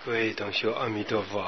各位同学，阿弥陀佛。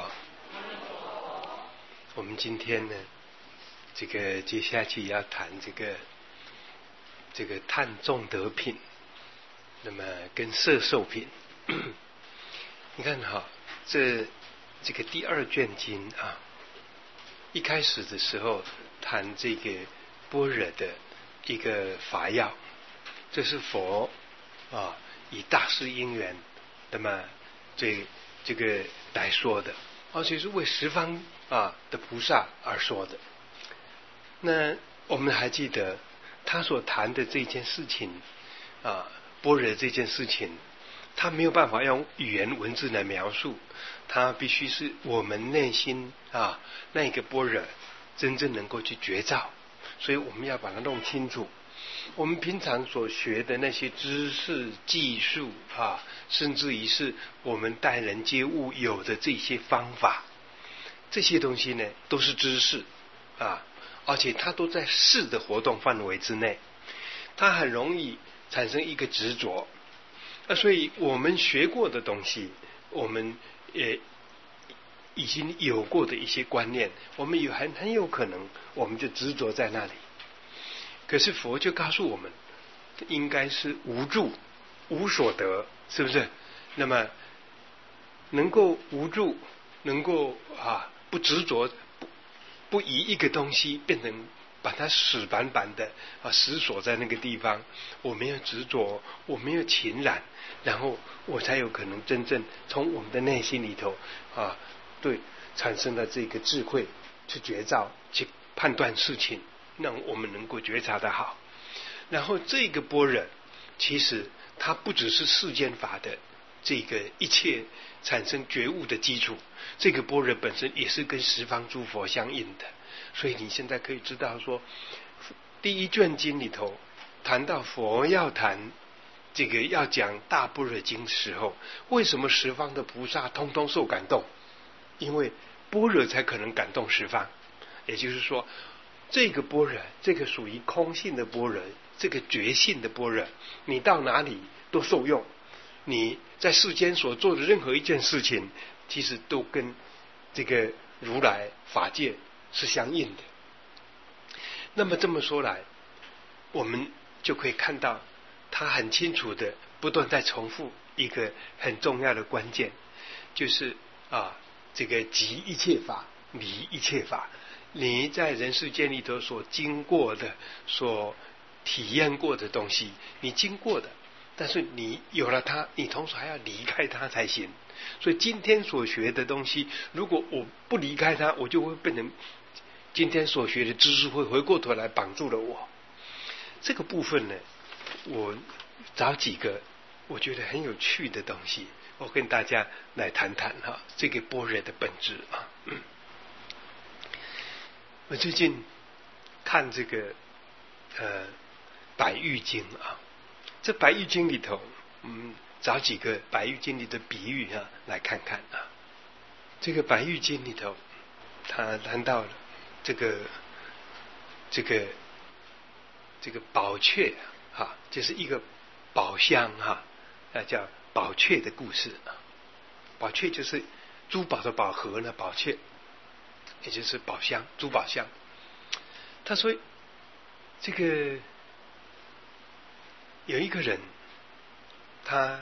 我们今天呢，接下去要谈这个叹众德品，那么跟摄受品。你看哈，这个第二卷经啊，一开始的时候谈这个般若的一个法要，这是佛啊以大师因缘，那么这个来说的，而且是为十方的菩萨而说的。那我们还记得他所谈的这件事情般若这件事情，他没有办法用语言文字来描述，他必须是我们内心那个般若真正能够去觉照，所以我们要把它弄清楚。我们平常所学的那些知识技术甚至于是我们待人接物有的这些方法，这些东西呢都是知识而且它都在事的活动范围之内，它很容易产生一个执着。所以我们学过的东西，我们也已经有过的一些观念，我们很有可能我们就执着在那里。可是佛就告诉我们，应该是无住无所得，是不是？那么能够无住，能够不执着，不以一个东西变成把它死板板的死锁在那个地方，我没有执着，我没有情染，然后我才有可能真正从我们的内心里头对产生了这个智慧，去觉照，去判断事情，让我们能够觉察得好。然后这个般若其实它不只是世间法的这个一切产生觉悟的基础，这个般若本身也是跟十方诸佛相应的。所以你现在可以知道说，第一卷经里头谈到佛要谈要讲大般若经的时候，为什么十方的菩萨通通受感动？因为般若才可能感动十方。也就是说，这个般若，这个属于空性的般若，这个觉性的般若，你到哪里都受用。你在世间所做的任何一件事情，其实都跟这个如来法界是相应的。那么这么说来，我们就可以看到他很清楚的不断在重复一个很重要的关键，就是即一切法，离一切法。你在人世间里头所经过的，所体验过的东西，你经过的，但是你有了它，你同时还要离开它才行。所以今天所学的东西，如果我不离开它，我就会变成今天所学的知识会回过头来绑住了我。这个部分呢，我找几个我觉得很有趣的东西，我跟大家来谈谈这个般若的本质我最近看这个百喻经这百喻经里头，找几个百喻经里的比喻来看看这个百喻经里头，他谈到了这个宝雀就是一个宝箱叫宝雀的故事宝雀就是珠宝的宝盒呢，宝雀也就是宝箱，珠宝箱。他说这个有一个人，他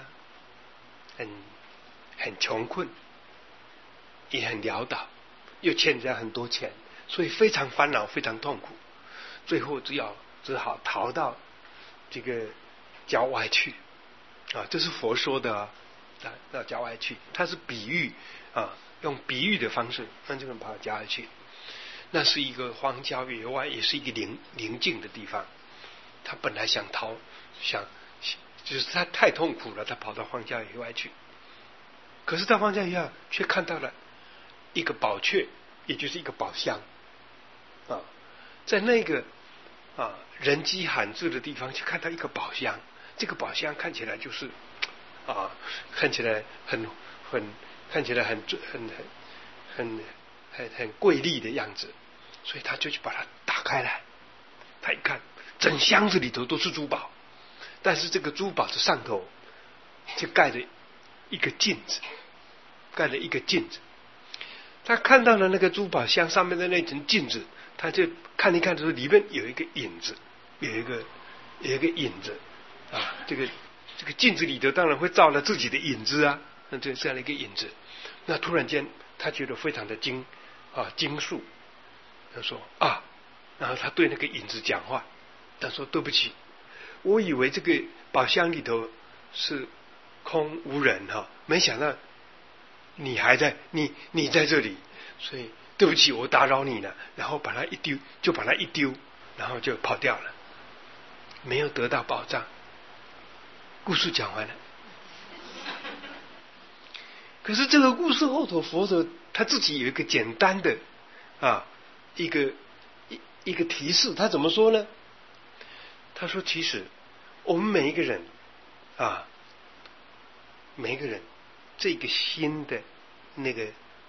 很穷困，也很潦倒，又欠人家很多钱，所以非常烦恼，非常痛苦，最后只好逃到这个郊外去这是佛说的到郊外去，他是比喻用比喻的方式让这个人跑到郊外去。那是一个荒郊野外，也是一个宁静的地方。他本来想逃，就是他太痛苦了，他跑到荒郊野外去。可是到荒郊野外却看到了一个宝雀，也就是一个宝箱在那个人迹罕至的地方，就看到一个宝箱。这个宝箱看起来就是看起来很贵丽的样子，所以他就去把它打开来。他一看，整箱子里头都是珠宝，但是这个珠宝的上头就盖着一个镜子盖了一个镜子。他看到了那个珠宝箱上面的那层镜子，他就看一看的时候，里面有一个影子，有一个影子啊，这个镜子里头当然会照了自己的影子啊，那这样的一个影子。那突然间他觉得非常的惊悚，他说啊，然后他对那个影子讲话，他说对不起，我以为这个宝箱里头是空无人没想到你还在，你在这里，所以对不起，我打扰你了。然后把它一丢，然后就跑掉了，没有得到宝藏。故事讲完了。可是这个故事后头，佛陀他自己有一个简单的一个提示，他怎么说呢？他说，其实我们每一个人这个心的那个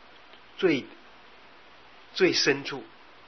最深处，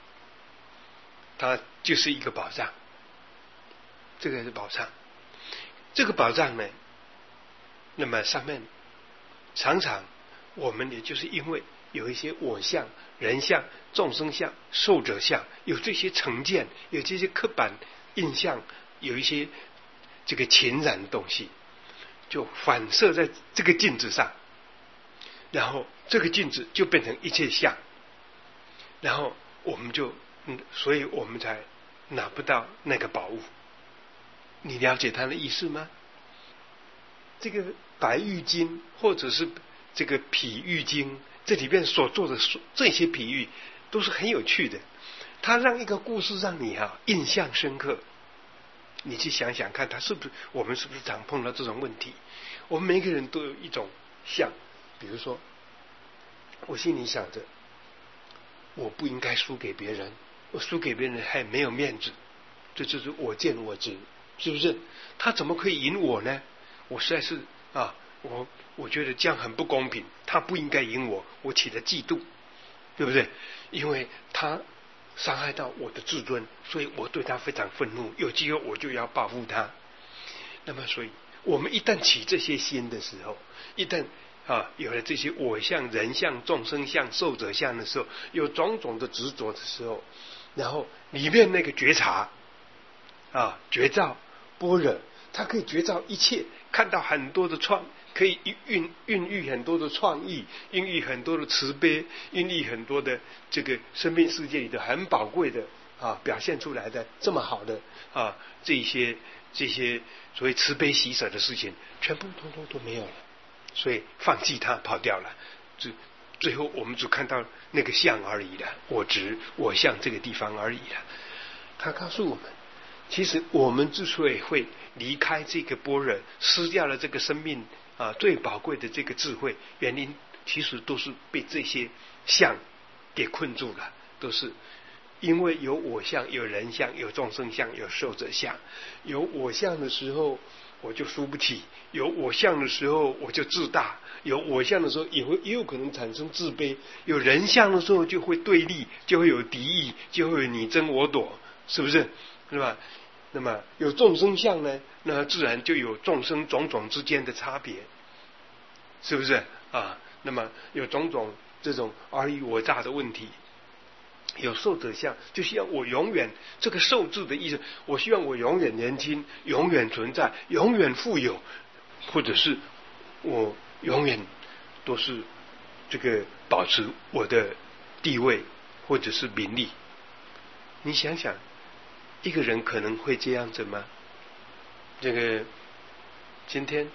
它就是一个宝藏。这个是宝藏。这个宝藏呢，那么上面常常我们也就是因为有一些我相、人相、众生相、寿者相，有这些成见，有这些刻板印象，有一些这个情染的东西，就反射在这个镜子上，然后这个镜子就变成一切相，然后我们就所以我们才拿不到那个宝物。你了解他的意思吗？这个白玉经或者是这个譬喻经，这里面所做的这些比喻都是很有趣的，它让一个故事让你印象深刻。你去想想看，我们是不是常碰到这种问题？我们每个人都有一种相，比如说我心里想着我不应该输给别人，我输给别人还没有面子，这就是我见我执，是不是？他怎么可以赢我呢？我实在是我觉得这样很不公平，他不应该赢我，我起了嫉妒，对不对？因为他伤害到我的自尊，所以我对他非常愤怒，有机会我就要报复他。那么所以我们一旦起这些心的时候，一旦有了这些我相、人相、众生相、寿者相的时候，有种种的执着的时候，然后里面那个觉察觉照般若，它可以觉照一切，看到很多的可以孕育很多的创意，孕育很多的慈悲，孕育很多的这个生命世界里的很宝贵的表现出来的这么好的这些所谓慈悲喜舍的事情，全部通通都没有了，所以放弃它跑掉了。最后我们只看到那个相而已了，我执我相这个地方而已了。他告诉我们，其实我们之所以会离开这个般若，失掉了这个生命最宝贵的这个智慧，原因其实都是被这些相给困住了，都是因为有我相、有人相、有众生相、有寿者相。有我相的时候我就输不起，有我相的时候我就自大，有我相的时候也有可能产生自卑，有人相的时候就会对立，就会有敌意，就会有你争我夺，是不是？是吧？那么有众生相呢，那自然就有众生种种之间的差别，是不是那么有种种这种尔虞我诈的问题。有寿者相，就希望我永远，这个寿字的意思，我希望我永远年轻，永远存在，永远富有，或者是我永远都是这个保持我的地位或者是名利。你想想，一个人可能会这样子吗？这个今天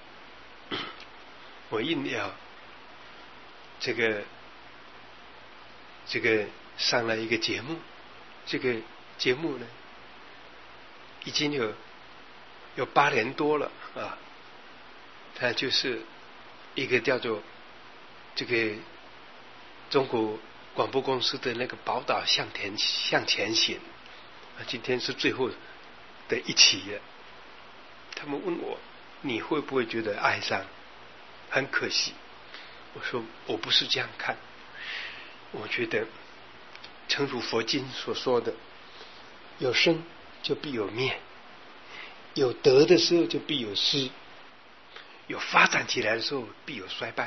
我硬要这个上了一个节目，这个节目呢已经有8年多了它就是一个叫做这个中国广播公司的那个宝岛向前行今天是最后的一期了。他们问我，你会不会觉得哀伤？很可惜。我说我不是这样看，我觉得诚如佛经所说的，有生就必有灭，有得的时候就必有失，有发展起来的时候必有衰败，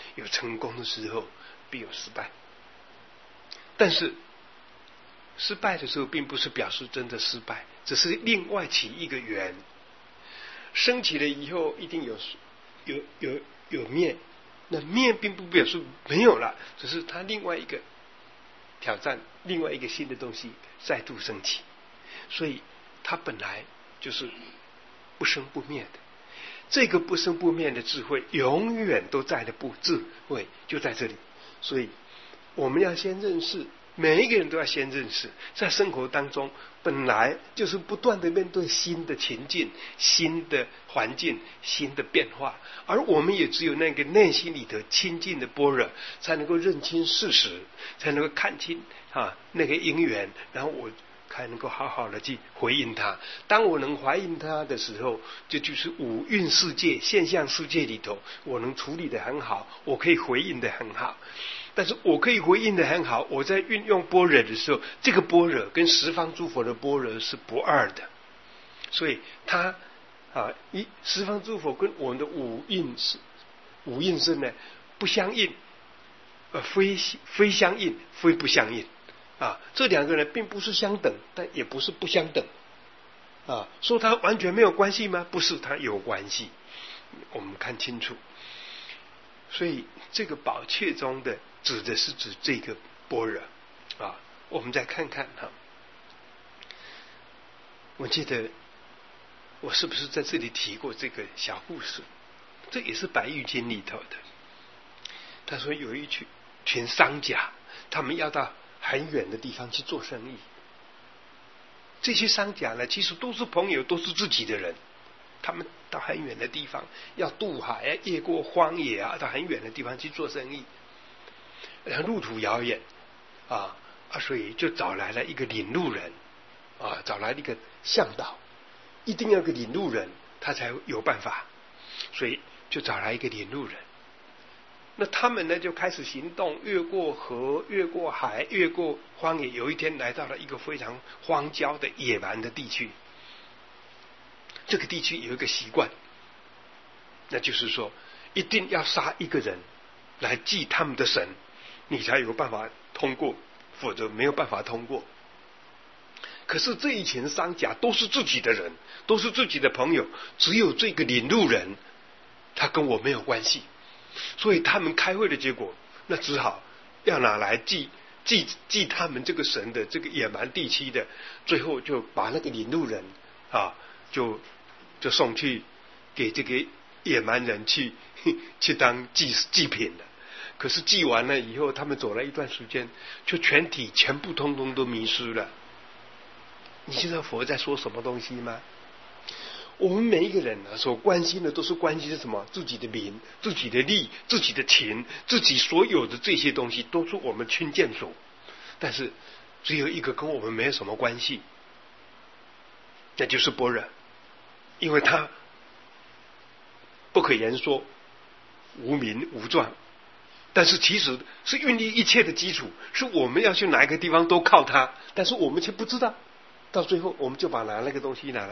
有成功的时候，必有失败。但是失败的时候，并不是表示真的失败，只是另外起一个缘。升起了以后，一定有灭，那灭并不表示没有了，只是它另外一个挑战，另外一个新的东西再度升起。所以它本来就是不生不灭的。这个不生不灭的智慧，永远都在的智慧就在这里。所以我们要先认识，每一个人都要先认识，在生活当中本来就是不断的面对新的情境、新的环境、新的变化，而我们也只有那个内心里头清净的般若，才能够认清事实，才能够看清那个因缘，然后我才能够好好的去回应它。当我能回应它的时候，这就是五蕴世界、现象世界里头，我能处理得很好，我可以回应得很好。但是我可以回应得很好，我在运用般若的时候，这个般若跟十方诸佛的般若是不二的。所以它十方诸佛跟我们的五蕴身呢不相应，非相应，非不相应。这两个人并不是相等，但也不是不相等。说它完全没有关系吗？不是，它有关系。我们看清楚。所以这个宝阙中的指的是指这个般若。我们再看看我记得我是不是在这里提过这个小故事？这也是《百喻经》里头的。他说有一群商家，他们要到很远的地方去做生意。这些商家呢，其实都是朋友，都是自己的人。他们到很远的地方，要渡海越过荒野到很远的地方去做生意，路途遥远所以就找来了一个领路人找来了一个向导，一定要个领路人，他才有办法。所以就找来一个领路人。那他们呢就开始行动，越过河，越过海，越过荒野。有一天来到了一个非常荒郊的野蛮的地区。这个地区有一个习惯，那就是说一定要杀一个人来祭他们的神，你才有办法通过，否则没有办法通过。可是这一群商家都是自己的人，都是自己的朋友，只有这个领路人他跟我没有关系。所以他们开会的结果，那只好要拿来祭他们这个神的这个野蛮地区的。最后就把那个领路人就送去给这个野蛮人去当祭品了。可是祭完了以后，他们走了一段时间，就全部通通都迷失了。你知道佛在说什么东西吗？我们每一个人所关心的都是关心什么？自己的名、自己的利、自己的情、自己所有的这些东西都是我们亲眷属。但是只有一个跟我们没有什么关系，那就是般若。因为它不可言说，无名无状，但是其实是孕育一切的基础，是我们要去哪一个地方都靠它，但是我们却不知道。到最后我们就把那个东西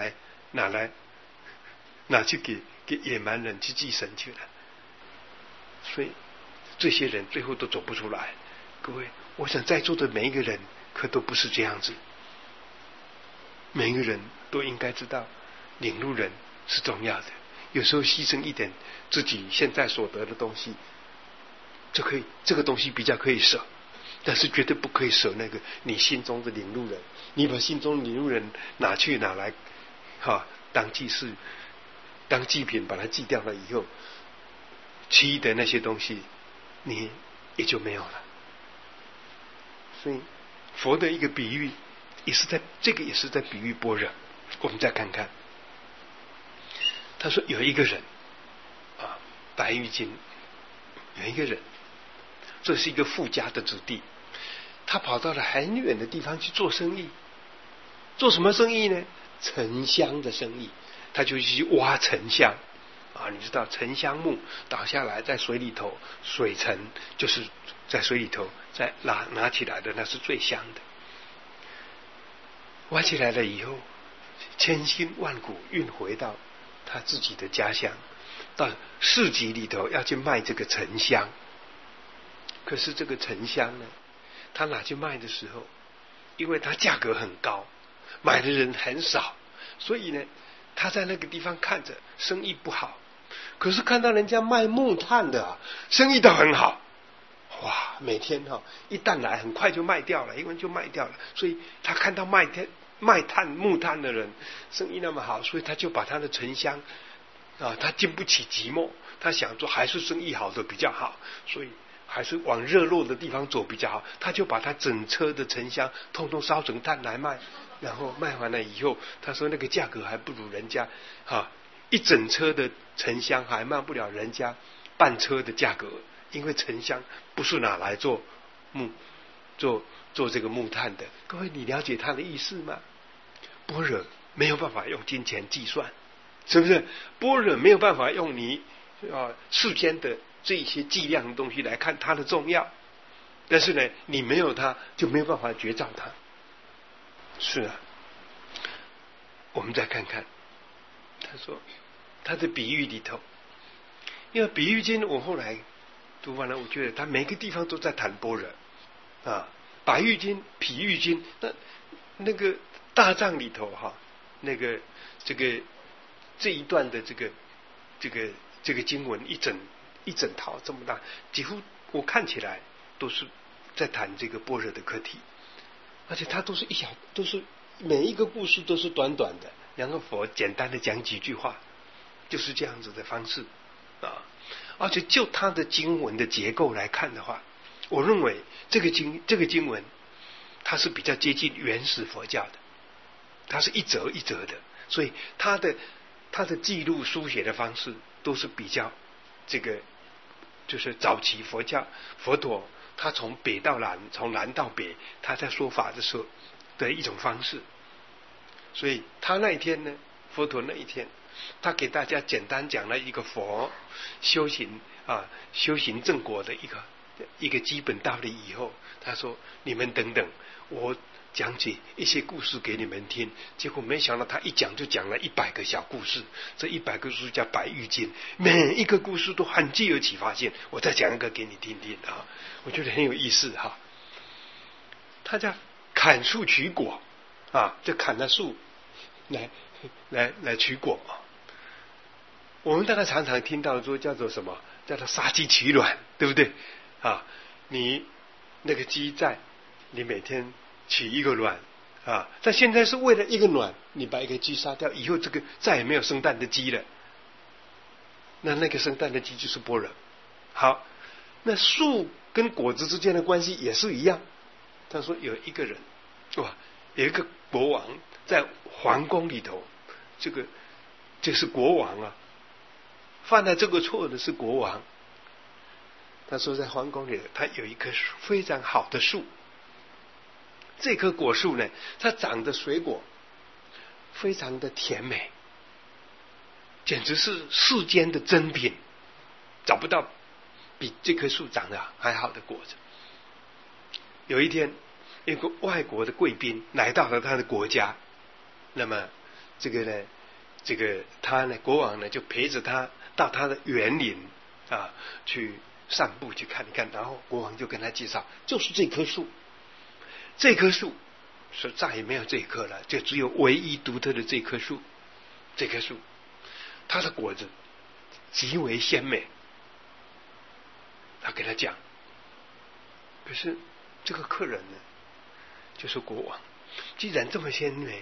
拿去给野蛮人去祭神去了。所以这些人最后都走不出来。各位，我想在座的每一个人可都不是这样子。每一个人都应该知道领路人是重要的，有时候牺牲一点自己现在所得的东西就可以，这个东西比较可以舍，但是绝对不可以舍那个你心中的领路人。你把心中的领路人拿来当祭祀、当祭品，把它祭掉了以后，其余的那些东西你也就没有了。所以佛的一个比喻也是在比喻般若。我们再看看，他说有一个人百喻经有一个人，这是一个富家的子弟，他跑到了很远的地方去做生意。做什么生意呢？沉香的生意。他就去挖沉香你知道沉香木倒下来在水里头，水沉就是在水里头再拿起来的，那是最香的。挖起来了以后，千辛万苦运回到他自己的家乡，到市集里头要去卖这个沉香可是这个沉香呢，他拿去卖的时候，因为它价格很高，买的人很少，所以呢，他在那个地方看着生意不好。可是看到人家卖木炭的生意倒很好，哇，每天一担来很快就卖掉了，因为就卖掉了，所以他看到卖木炭的人生意那么好，所以他就把他的沉香他经不起寂寞，他想说还是生意好的比较好，所以还是往热络的地方走比较好，他就把他整车的沉香通通烧成炭来卖，然后卖完了以后，他说那个价格还不如人家一整车的沉香还卖不了人家半车的价格，因为沉香不是拿来做这个木炭的。各位，你了解他的意思吗？般若没有办法用金钱计算，是不是？般若没有办法用你世间的这些计量的东西来看它的重要，但是呢，你没有它就没有办法觉照它。是啊，我们再看看，他说他的比喻里头，因为比喻经我后来读完了，我觉得他每个地方都在谈般若百喻经、譬喻经，那个大藏里头那个这一段的这个经文一整套这么大，几乎我看起来都是在谈这个般若的课题，而且它都是每一个故事都是短短的，然后佛简单的讲几句话，就是这样子的方式而且就它的经文的结构来看的话，我认为这个经文它是比较接近原始佛教的，它是一则一则的，所以它的记录书写的方式都是比较就是早期佛陀他从北到南，从南到北，他在说法的时候的一种方式。所以他那一天呢，佛陀那一天，他给大家简单讲了一个佛修行正果的一个基本道理以后，他说你们等等，我讲解一些故事给你们听。结果没想到他一讲就讲了100个小故事，这100个故事叫百喻经，每一个故事都很具有启发性。我再讲一个给你听听我觉得很有意思他叫砍树取果就砍了树来取果我们大概常常听到说叫做什么，叫做杀鸡取卵，对不对你那个鸡在，你每天取一个卵但现在是为了一个卵，你把一个鸡杀掉以后，这个再也没有生蛋的鸡了，那个生蛋的鸡就是般若。好，那树跟果子之间的关系也是一样。他说有一个人有一个国王在皇宫里头，这是国王犯了这个错的是国王。他说在皇宫里他有一棵非常好的树，这棵果树呢，它长的水果非常的甜美，简直是世间的珍品，找不到比这棵树长得还好的果子。有一天，一个外国的贵宾来到了他的国家，那么他呢，国王呢就陪着他到他的园林去散步去看一看，然后国王就跟他介绍，就是这棵树是再也没有这棵了，就只有唯一独特的这棵树，它的果子极为鲜美。他跟他讲，可是这个客人呢，就是国王，既然这么鲜美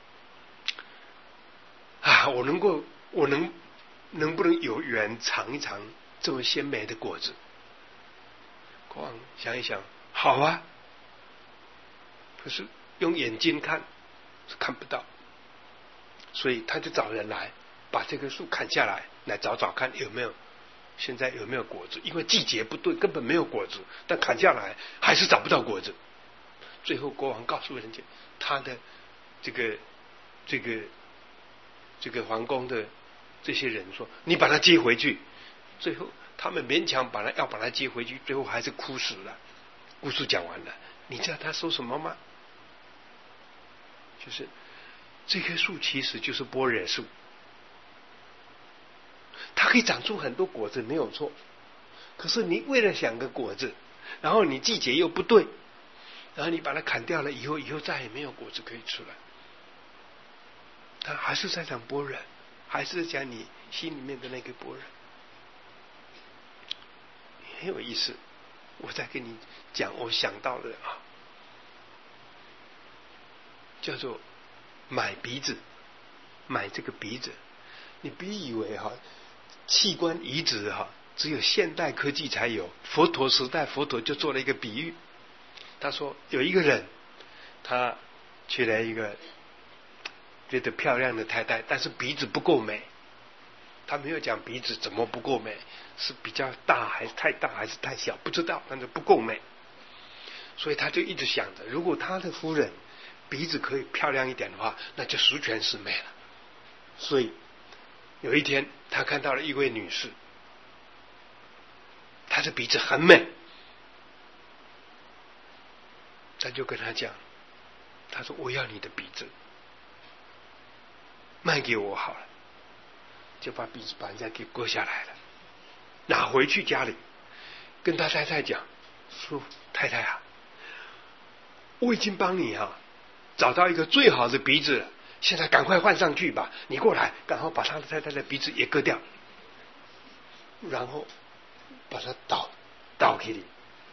我能不能有缘尝一尝这么鲜美的果子？国王想一想，好啊，可是用眼睛看是看不到，所以他就找人来把这棵树砍下来找找看现在有没有果子，因为季节不对，根本没有果子，但砍下来还是找不到果子。最后国王告诉人家，他的这个皇宫的这些人说，你把他接回去。最后他们勉强要把他接回去，最后还是哭死了。故事讲完了，你知道他说什么吗？就是这棵树其实就是般若树，它可以长出很多果子没有错，可是你为了想个果子， 然后你季节又不对，然后你把它砍掉了以后再也没有果子可以出来。他还是在讲般若，还是在讲你心里面的那个般若，很有意思。我再跟你讲我想到的叫做买鼻子，买这个鼻子。你别以为器官移植只有现代科技才有，佛陀时代佛陀就做了一个比喻。他说有一个人，他娶了一个觉得漂亮的太太，但是鼻子不够美。他没有讲鼻子怎么不够美，是比较大还是太大还是太小不知道，但是不够美。所以他就一直想着，如果他的夫人鼻子可以漂亮一点的话，那就十全十美了。所以有一天他看到了一位女士，她的鼻子很美，他就跟她讲，他说我要你的鼻子，卖给我好了。就把鼻子把人家给割下来了，拿回去家里跟他太太讲，说太太啊，我已经帮你找到一个最好的鼻子了，现在赶快换上去吧，你过来，然后把他的太太的鼻子也割掉，然后把它倒给你。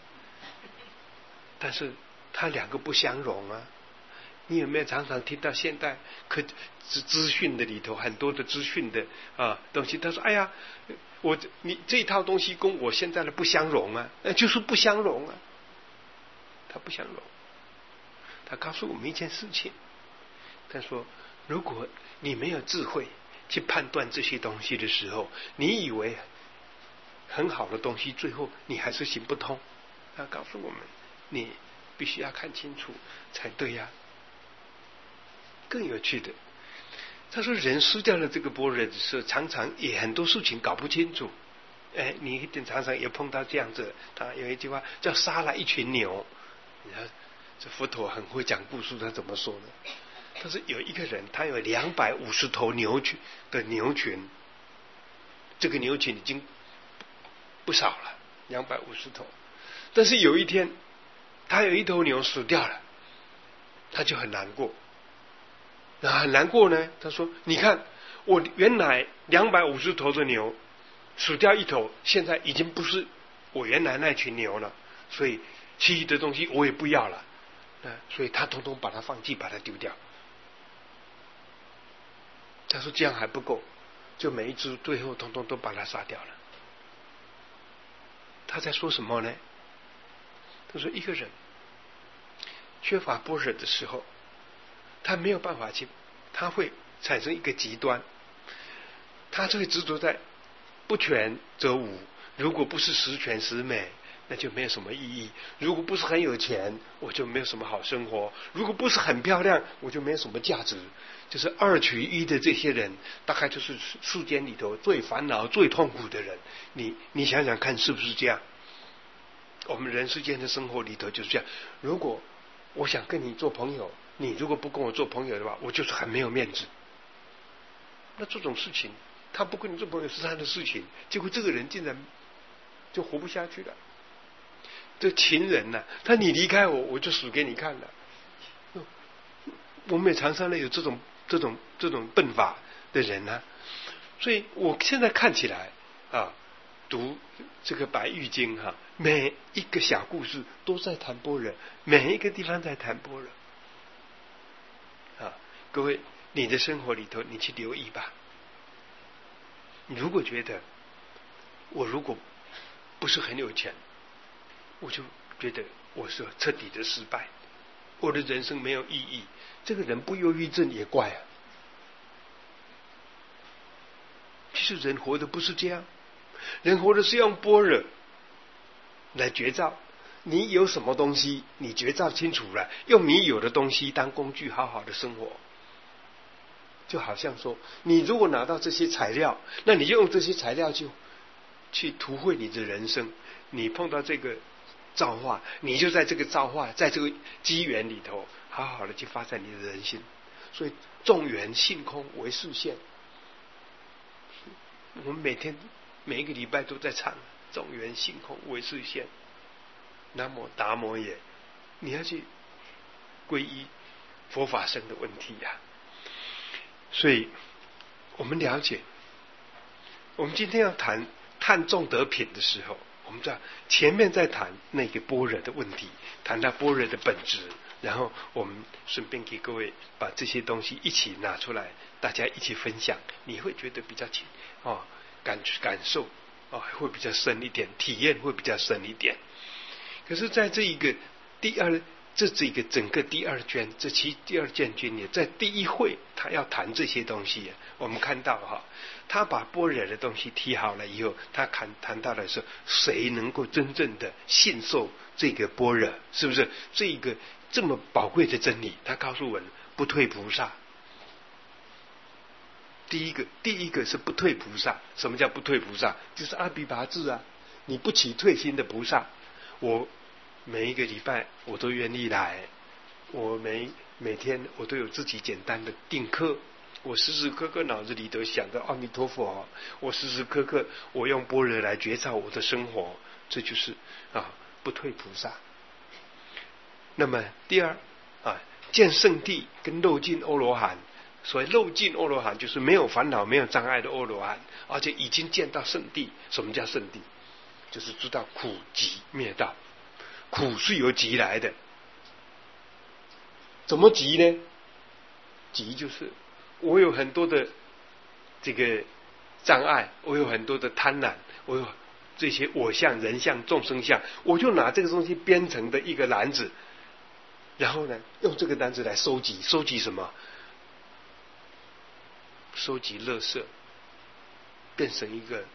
但是他两个不相容啊。你有没有常常听到现代资讯的里头很多的资讯的东西？他说：“哎呀，你这套东西跟我现在的不相容啊，就是不相容啊。”他不相容。他告诉我们一件事情，他说：“如果你没有智慧去判断这些东西的时候，你以为很好的东西，最后你还是行不通。”他告诉我们，你必须要看清楚才对呀。更有趣的，他说人失掉了这个般若的时候，常常也很多事情搞不清楚。你一定常常也碰到这样子。他有一句话叫杀了一群牛。你看这佛陀很会讲故事，他怎么说呢？他说有一个人，他有250头牛群，这个牛群已经不少了，250头。但是有一天，他有一头牛死掉了，他就很难过。很难过呢，他说你看我原来250头的牛死掉一头，现在已经不是我原来那群牛了，所以其余的东西我也不要了，所以他统统把它放弃，把它丢掉。他说这样还不够，就每一只最后统统都把它杀掉了。他在说什么呢？他说一个人缺乏般若的时候，他没有办法他会产生一个极端，他就会执着在不全则无，如果不是十全十美，那就没有什么意义；如果不是很有钱，我就没有什么好生活；如果不是很漂亮，我就没有什么价值。就是2取1的这些人，大概就是世间里头最烦恼最痛苦的人。你想想看是不是这样？我们人世间的生活里头就是这样。如果我想跟你做朋友，你如果不跟我做朋友的话，我就是很没有面子。那这种事情，他不跟你做朋友是他的事情，结果这个人竟然就活不下去了。这情人他你离开我，我就死给你看了。我们也常常有这种笨法的人所以我现在看起来读这个白玉经每一个小故事都在谈般若，每一个地方在谈般若各位，你的生活里头你去留意吧。你如果觉得我如果不是很有钱，我就觉得我是彻底的失败，我的人生没有意义，这个人不忧郁症也怪其实人活的不是这样，人活的是用般若来觉照。你有什么东西你觉照清楚了，用你有的东西当工具好好的生活。就好像说，你如果拿到这些材料，那你就用这些材料就去图绘你的人生。你碰到这个造化，你就在这个造化，在这个机缘里头好好的去发展你的人心。所以众缘性空为视线，我们每一个礼拜都在唱众缘性空为视线。 南无达摩也，你要去皈依佛法僧的问题呀。所以我们了解，我们今天要谈探众德品的时候，我们知道前面在谈那个般若的问题，谈到般若的本质，然后我们顺便给各位把这些东西一起拿出来，大家一起分享，你会觉得比较感受会比较深一点，体验会比较深一点。可是在这一个整个第二卷，第二卷里，在第一会他要谈这些东西，我们看到他把般若的东西提好了以后，他谈到的是谁能够真正的信受这个般若，是不是这一个这么宝贵的真理？他告诉我们不退菩萨。第一个是不退菩萨。什么叫不退菩萨？就是阿毗跋致啊，你不起退心的菩萨。我每一个礼拜我都愿意来，我每天我都有自己简单的定课，我时时刻刻脑子里都想着阿弥陀佛，我时时刻刻我用般若来觉照我的生活，这就是不退菩萨。那么第二见圣谛跟漏尽阿罗汉。所谓漏尽阿罗汉，就是没有烦恼没有障碍的阿罗汉，而且已经见到圣谛。什么叫圣谛？就是知道苦集灭道，苦是由集来的。怎么集呢？集就是我有很多的这个障碍，我有很多的贪婪，我有这些我相人相众生相，我就拿这个东西编成的一个篮子，然后呢用这个篮子来收集什么？收集垃圾，变成一个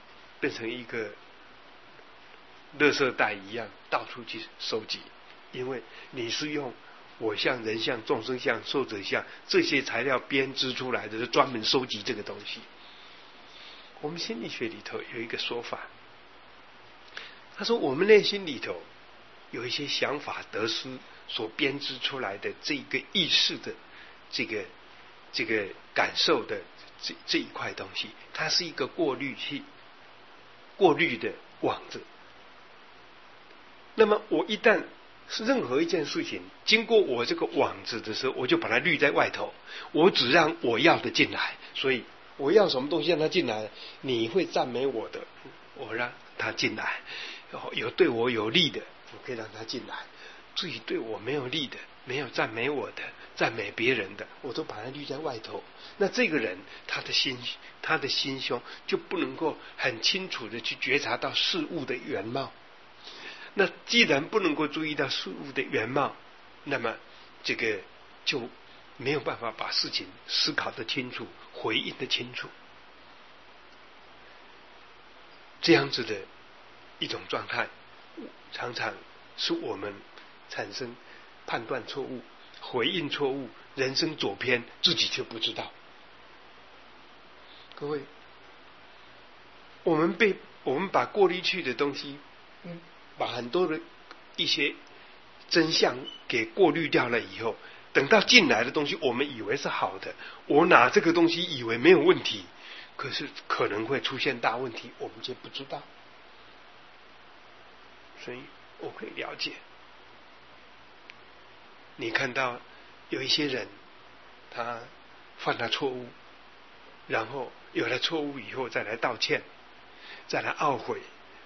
垃圾袋一样，到处去收集。因为你是用我相人相众生相寿者相这些材料编织出来的，是专门收集这个东西。我们心理学里头有一个说法，他说我们内心里头有一些想法得失所编织出来的这个意识的这个感受的这一块东西，它是一个过滤器，过滤的网子。那么我一旦是任何一件事情经过我这个网子的时候，我就把它滤在外头，我只让我要的进来。所以我要什么东西让它进来，你会赞美我的，我让它进来；有对我有利的，我可以让它进来；至于对我没有利的，没有赞美我的，赞美别人的，我都把它滤在外头。那这个人他的心胸就不能够很清楚的去觉察到事物的原貌。那既然不能够注意到事物的原貌，那么这个就没有办法把事情思考得清楚，回应得清楚。这样子的一种状态，常常是我们产生判断错误、回应错误、人生走偏，自己却不知道。各位，我们把过滤去的东西，把很多的一些真相给过滤掉了以后，等到进来的东西我们以为是好的，我拿这个东西以为没有问题，可是可能会出现大问题，我们却不知道。所以我可以了解，你看到有一些人他犯了错误，然后有了错误以后再来道歉，再来懊悔，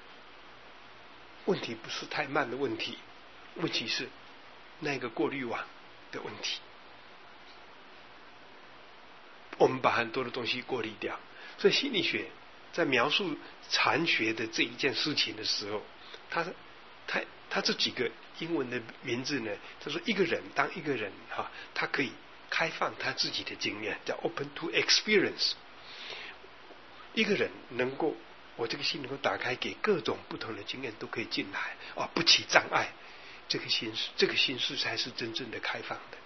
问题不是太慢的问题，问题是那个过滤网的问题。我们把很多的东西过滤掉。所以心理学在描述禅学的这一件事情的时候，他这几个英文的名字呢，他说当一个人他可以开放他自己的经验，叫 open to experience。 一个人能够，我这个心能够打开，给各种不同的经验都可以进来不起障碍，这个心是才是真正的开放的。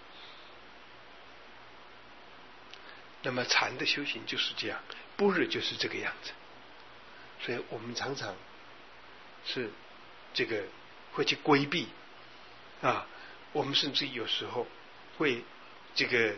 那么禅的修行就是这样，般若就是这个样子。所以我们常常是这个会去规避我们甚至有时候会这个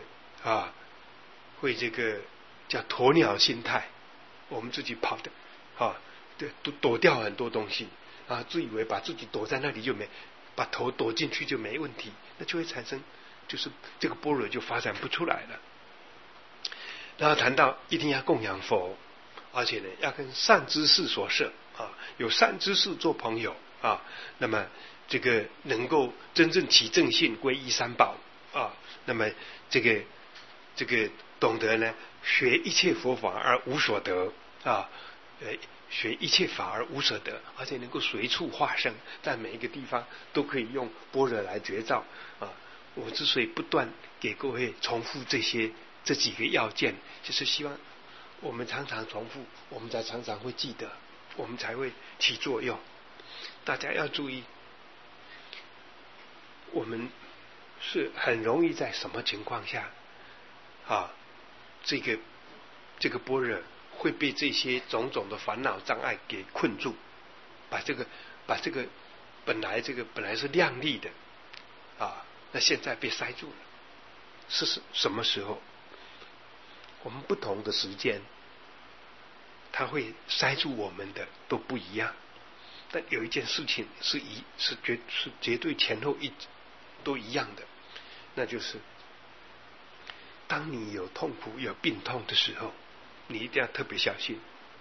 叫鸵鸟心态，我们自己跑的躲掉很多东西， 啊，自以为把自己躲在那里就没，把头躲进去就没问题，那就会产生就是这个般若就发展不出来了。然后谈到一定要供养佛，而且呢要跟善知识所摄啊，有善知识做朋友啊，那么这个能够真正起正信，皈依三宝啊，那么这个懂得呢学一切佛法而无所得啊，学一切法而无所得，而且能够随处化身，在每一个地方都可以用般若来觉照啊。我之所以不断给各位重复这几个要件，就是希望我们常常重复，我们才常常会记得，我们才会起作用。大家要注意，我们是很容易在什么情况下啊，这个般若会被这些种种的烦恼障碍给困住，把这个本来是亮丽的啊，那现在被塞住了。是什么时候？我们不同的时间，它会塞住我们的都不一样。但有一件事情是绝对前后都一样的，那就是当你有痛苦有病痛的时候，你一定要特别小心。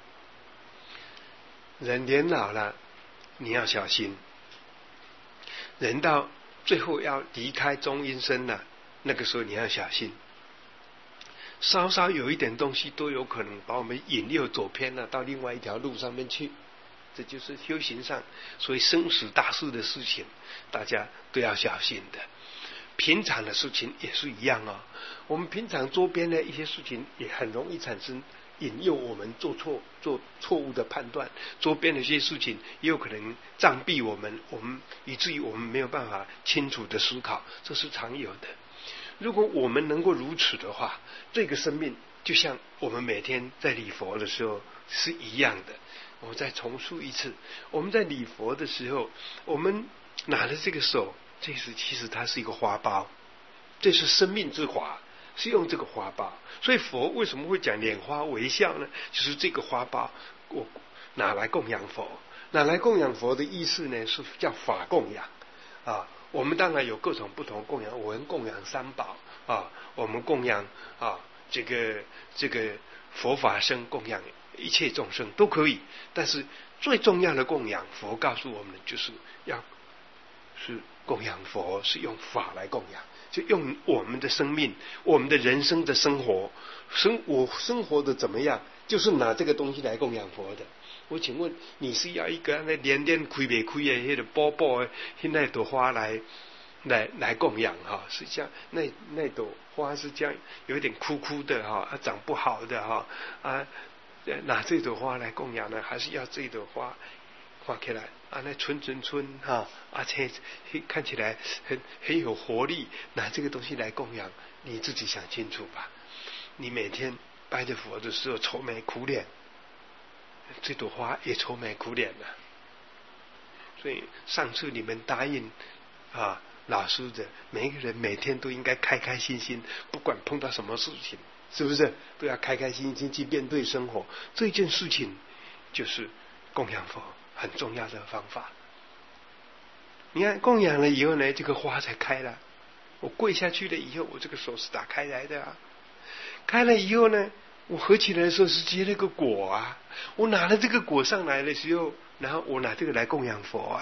人年老了，你要小心；人到最后要离开中阴身了，那个时候你要小心。稍稍有一点东西都有可能把我们引诱走偏了，到另外一条路上面去。这就是修行上所以生死大事的事情，大家都要小心的。平常的事情也是一样哦，我们平常周边的一些事情也很容易产生引诱我们做错误的判断，周边的一些事情也有可能障蔽我们以至于我们没有办法清楚的思考，这是常有的。如果我们能够如此的话，这个生命就像我们每天在礼佛的时候是一样的。我再重述一次，我们在礼佛的时候，我们拿着这个手，其实它是一个花苞，这是生命之花，是用这个花苞。所以佛为什么会讲拈花微笑呢？就是这个花苞我拿来供养佛，拿来供养佛的意思呢是叫法供养啊。我们当然有各种不同供养，我们供养三宝啊，我们供养啊这个佛法僧，供养一切众生都可以。但是最重要的供养，佛告诉我们就是是供养佛，是用法来供养，就用我们的生命，我们的人生的生活，我生活的怎么样，就是拿这个东西来供养佛的。我请问你是要一个那连开没开的那个包的那朵花来供养哈？实际上那朵花是这样有点枯枯的哈，长不好的哈拿这朵花来供养呢，还是要这朵花画起来那春哈且看起来很有活力，拿这个东西来供养，你自己想清楚吧。你每天拜着佛的时候愁眉苦脸，这朵花也愁眉苦脸了。所以上次你们答应老师的，每一个人每天都应该开开心心，不管碰到什么事情，是不是都要开开心心去面对生活？这件事情就是供养佛很重要的方法。你看供养了以后呢，这个花才开了。我跪下去了以后，我这个手是打开来的开了以后呢，我合起来的时候是结了个果我拿了这个果上来的时候，然后我拿这个来供养佛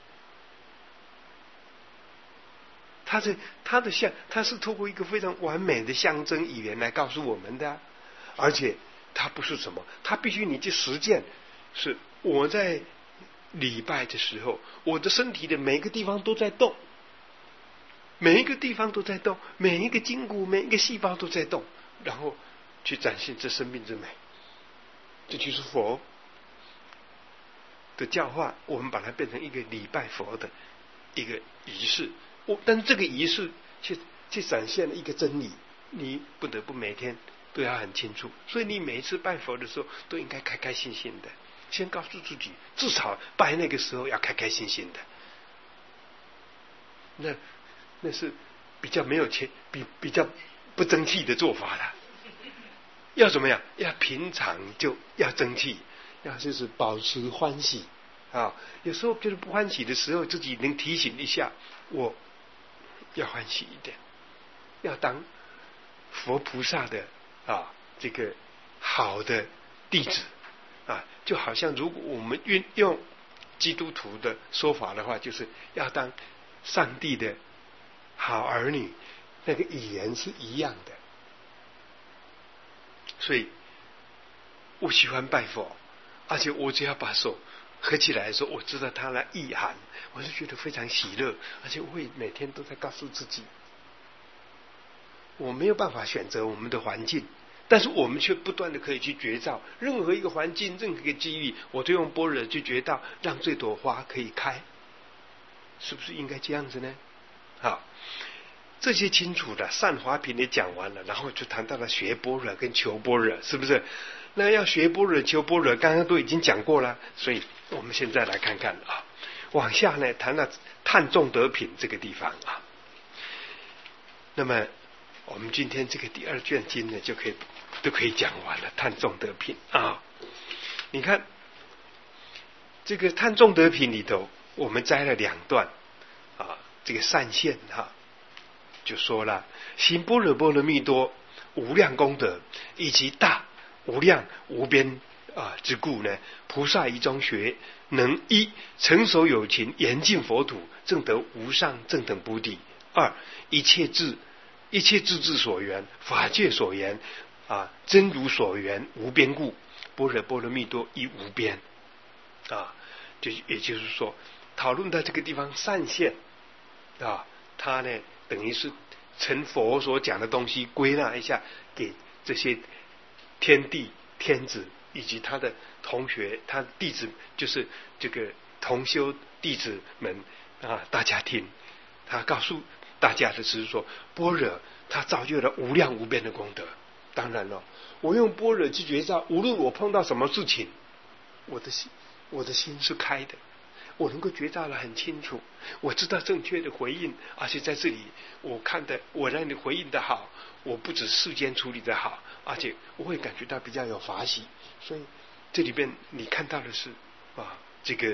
它是透过一个非常完美的象征语言来告诉我们的而且它不是什么，它必须你去实践。是我在礼拜的时候，我的身体的每一个地方都在动，每一个地方都在动，每一个筋骨每一个细胞都在动，然后去展现这生命之美。这就是佛的教化，我们把它变成一个礼拜佛的一个仪式。但这个仪式去展现了一个真理，你不得不每天都要很清楚。所以你每一次拜佛的时候都应该开开心心的，先告诉自己至少拜那个时候要开开心心的。那是比较没有比较不争气的做法了。要怎么样？要平常就要争气，要就是保持欢喜啊，有时候觉得不欢喜的时候，自己能提醒一下，我要欢喜一点，要当佛菩萨的这个好的弟子啊，就好像如果我们用基督徒的说法的话，就是要当上帝的好儿女，那个语言是一样的。所以我喜欢拜佛，而且我只要把手合起来的时候，我知道它的意涵，我就觉得非常喜乐，而且我会每天都在告诉自己，我没有办法选择我们的环境，但是我们却不断的可以去觉照任何一个环境，任何一个机遇，我都用般若去觉照，让这朵花可以开，是不是应该这样子呢？好，这些清楚的善华品也讲完了，然后就谈到了学般若跟求般若，是不是？那要学般若求般若，刚刚都已经讲过了，所以我们现在来看看往下呢谈到探众德品这个地方那么我们今天这个第二卷经呢都可以讲完了，探众德品你看这个探众德品里头，我们摘了2段这个善现就说了行般若波罗蜜多无量功德，以及大无量无边之故呢，菩萨于中学，能一成熟有情，严净佛土，正得无上正等菩提。2一切智所缘，法界所缘真如所缘，无边故，般若波罗蜜多亦无边也就是说，讨论到这个地方善现他呢等于是成佛所讲的东西归纳一下，给这些天帝天子以及他的同学，他的弟子，就是这个同修弟子们大家听。他告诉大家的是说，般若他造就了无量无边的功德。当然了，我用般若去觉照，无论我碰到什么事情，我的心是开的，我能够觉照得很清楚，我知道正确的回应，而且在这里我让你回应的好，我不止世间处理的好，而且我会感觉到比较有法喜。所以这里边你看到的是这个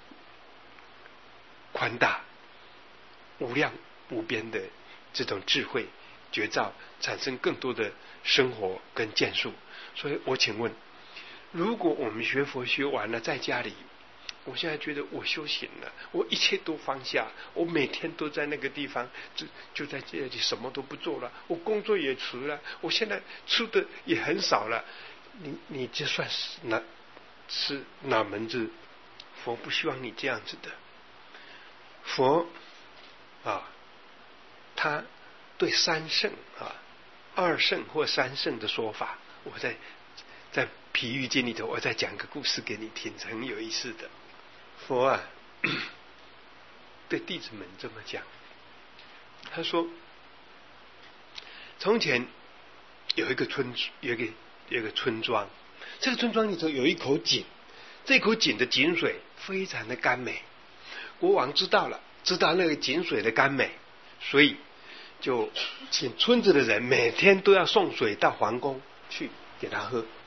宽大无量无边的这种智慧觉照，产生更多的生活跟见识。所以我请问，如果我们学佛学完了，在家里，我现在觉得我修行了，我一切都放下，我每天都在那个地方就在这里什么都不做了，我工作也辞了，我现在吃的也很少了，你这算是哪门子？佛不希望你这样子的。佛他对三圣二圣或三圣的说法，我在譬喻经里头，我再讲个故事给你听，很有意思的。佛对弟子们这么讲，他说，从前有一个村庄，这个村庄里头有一口井，这口井的井水非常的甘美。国王知道那个井水的甘美，所以就请村子的人每天都要送水到皇宫去给他喝。